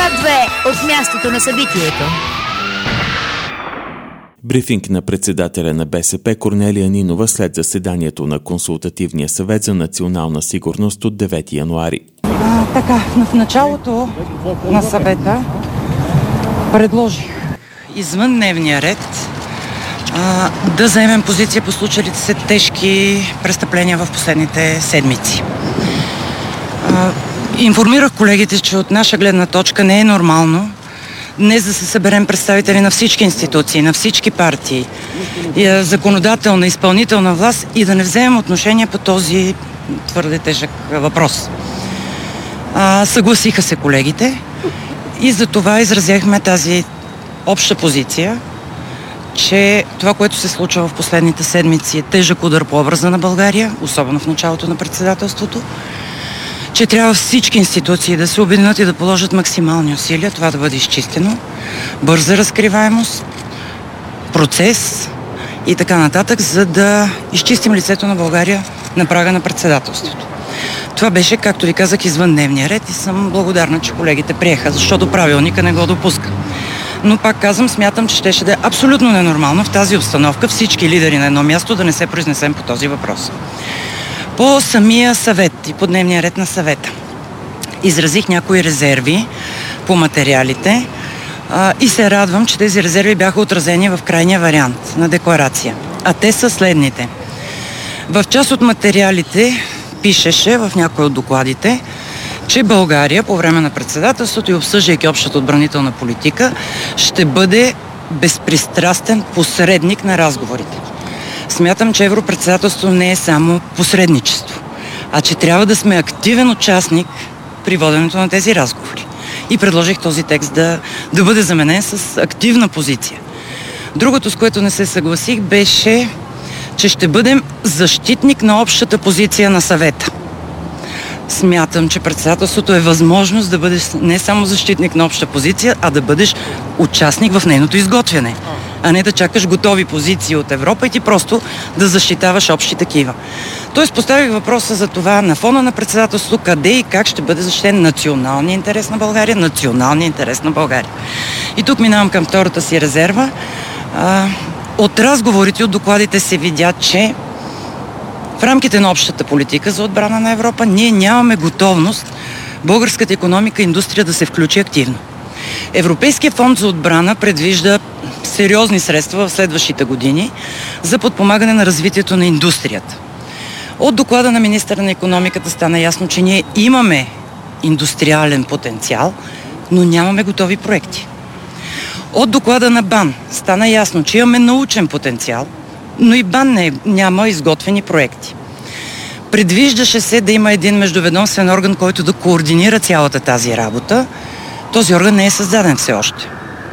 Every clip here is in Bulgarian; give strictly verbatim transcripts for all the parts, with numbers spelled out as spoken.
Свят две от мястото на събитието. Брифинг на председателя на БСП Корнелия Нинова след заседанието на Консултативния съвет за национална сигурност от девети януари. А, така, в началото на съвета предложих извън дневния ред а, да заемем позиция по случилите се тежки престъпления в последните седмици. А, информирах колегите, че от наша гледна точка не е нормално днес да се съберем представители на всички институции, на всички партии, законодателна, изпълнителна власт и да не вземем отношение по този твърде тежък въпрос. А, съгласиха се колегите и за това изразяхме тази обща позиция, че това, което се случва в последните седмици, е тежък удар по образа на България, особено в началото на председателството, че трябва всички институции да се обединят и да положат максимални усилия това да бъде изчистено, бърза разкриваемост, процес и така нататък, за да изчистим лицето на България на прага на председателството. Това беше, както ви казах, извън дневния ред и съм благодарна, че колегите приеха, защото правилника не го допуска. Но пак казвам, смятам, че щеше да е абсолютно ненормално в тази обстановка всички лидери на едно място да не се произнесем по този въпрос. По самия съвет и по дневния ред на съвета изразих някои резерви по материалите а, и се радвам, че тези резерви бяха отразени в крайния вариант на декларация. А те са следните. В част от материалите пишеше в някои от докладите, че България по време на председателството и обсъждайки общата отбранителна политика ще бъде безпристрастен посредник на разговорите. Смятам, че европредседателство не е само посредничество, а че трябва да сме активен участник при воденето на тези разговори. И предложих този текст да, да бъде заменен с активна позиция. Другото, с което не се съгласих, беше, че ще бъдем защитник на общата позиция на съвета. Смятам, че председателството е възможност да бъдеш не само защитник на обща позиция, а да бъдеш участник в нейното изготвяне, а не да чакаш готови позиции от Европа и ти просто да защитаваш общи такива. Тоест поставих въпроса за това на фона на председателството, къде и как ще бъде защитен националния интерес на България, националния интерес на България. И тук минавам към втората си резерва. А, от разговорите, от докладите се видя, че в рамките на общата политика за отбрана на Европа ние нямаме готовност българската икономика и индустрия да се включи активно. Европейският фонд за отбрана предвижда сериозни средства в следващите години за подпомагане на развитието на индустрията. От доклада на министъра на икономиката стана ясно, че ние имаме индустриален потенциал, но нямаме готови проекти. От доклада на БАН стана ясно, че имаме научен потенциал, но и БАН не, няма изготвени проекти. Предвиждаше се да има един междуведомствен орган, който да координира цялата тази работа. Този орган не е създаден все още.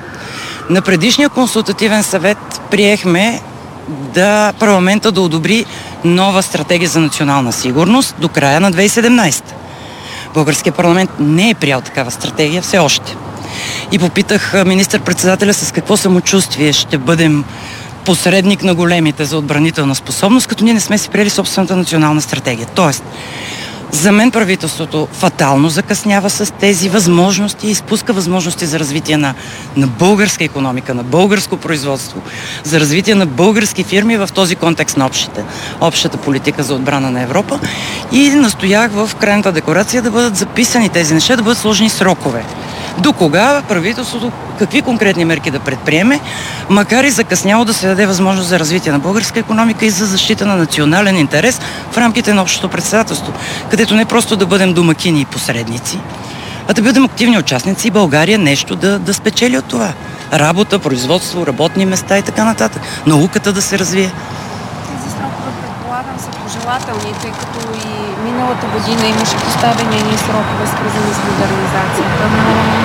На предишния консултативен съвет приехме да парламента да одобри нова стратегия за национална сигурност до края на две хиляди и седемнадесета. Българският парламент не е приял такава стратегия все още. И попитах министър-председателя с какво самочувствие ще бъдем посредник на големите за отбранителна способност, като ние не сме си приели собствената национална стратегия. Тоест, за мен правителството фатално закъснява с тези възможности и изпуска възможности за развитие на, на българска икономика, на българско производство, за развитие на български фирми в този контекст на общите, общата политика за отбрана на Европа. И настоях в крайната декларация да бъдат записани тези неща, да бъдат сложени срокове. До кога правителството какви конкретни мерки да предприеме, макар и закъсняло да се даде възможност за развитие на българска икономика и за защита на национален интерес в рамките на общото председателство, където не просто да бъдем домакини и посредници, а да бъдем активни участници и България нещо да, да спечели от това. Работа, производство, работни места и така нататък. Науката да се развие. Тези срокове, предполагам, са пожелателни, тъй като и миналата година имаше поставени едни срокове, свързани с модернизацията, но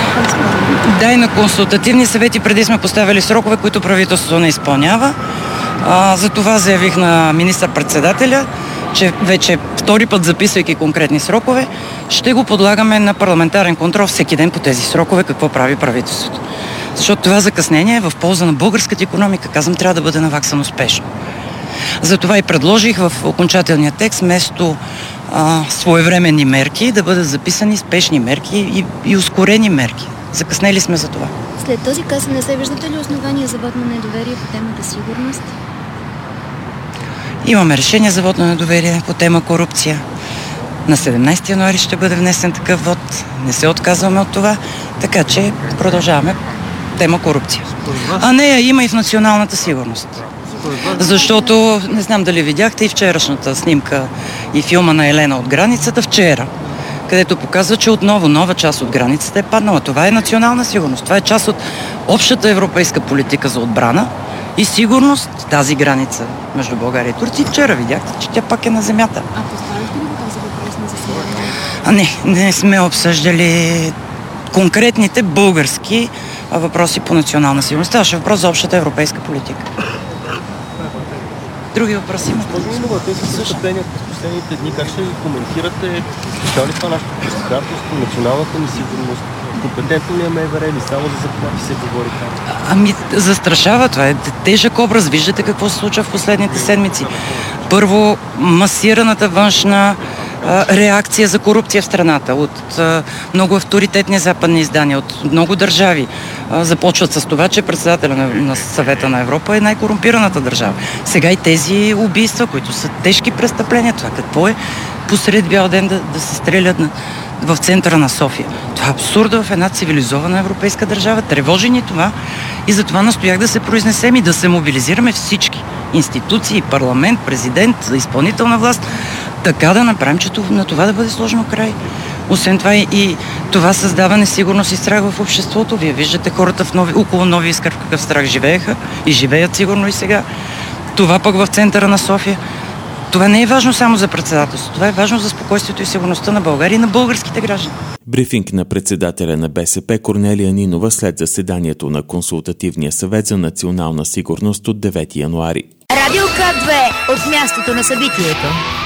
да, и на консултативни съвети преди сме поставили срокове, които правителството не изпълнява. А, за това заявих на министър-председателя, че вече втори път, записвайки конкретни срокове, ще го подлагаме на парламентарен контрол всеки ден по тези срокове, какво прави правителството. Защото това закъснение е в полза на българската икономика. Казвам, трябва да бъде наваксан успешно. Затова и предложих в окончателния текст, вместо а, своевременни мерки, да бъдат записани спешни мерки и, и ускорени мерки. Закъснели сме за това. След този каз не се виждате ли основания за вот на недоверие по темата сигурност? Имаме решение за вот на недоверие по тема корупция. На седемнайсети януари ще бъде внесен такъв вот. Не се отказваме от това, така че продължаваме тема корупция. А нея има и в националната сигурност. Защото, не знам дали видяхте и вчерашната снимка и филма на Елена от границата вчера, където показва, че отново нова част от границата е паднала. Това е национална сигурност. Това е част от общата европейска политика за отбрана и сигурност. Тази граница между България и Турция. Вчера видяхте, че тя пак е на земята. А поставихте ли го този въпрос на заседание? А не, не сме обсъждали конкретните български въпроси по национална сигурност. Ставаше въпрос за общата европейска политика. Други въпроси имате? Госпожо Нинова, тези съобщения през последните дни, как ще коментирате? Става ли това нашето председателство, националната ни сигурност? Компетентно ли е МВР или само за заплахи се говори там? Ами, застрашава. Това е тежък образ. Виждате какво се случва в последните седмици. Първо, масираната външна а, реакция за корупция в страната от а, много авторитетни западни издания, от много държави. А, започват с това, че председателя на, на Съвета на Европа е най-корумпираната държава. Сега и тези убийства, които са тежки престъпления. Това какво е посред бял ден да, да се стрелят на, в центъра на София? Това е абсурдно в една цивилизована европейска държава. Тревожи ни това и затова настоях да се произнесем и да се мобилизираме всички институции, парламент, президент, изпълнителна власт, така да направим, че на това да бъде сложено край. Освен това и, и това създава несигурност и страх в обществото. Вие виждате хората в нови, около Нови Искър в какъв страх живееха и живеят сигурно и сега. Това пък в центъра на София. Това не е важно само за председателството. Това е важно за спокойствието и сигурността на България и на българските граждани. Брифинг на председателя на БСП Корнелия Нинова след заседанието на Консултативния съвет за национална сигурност от девети януари. Радио К две от мястото на събитието.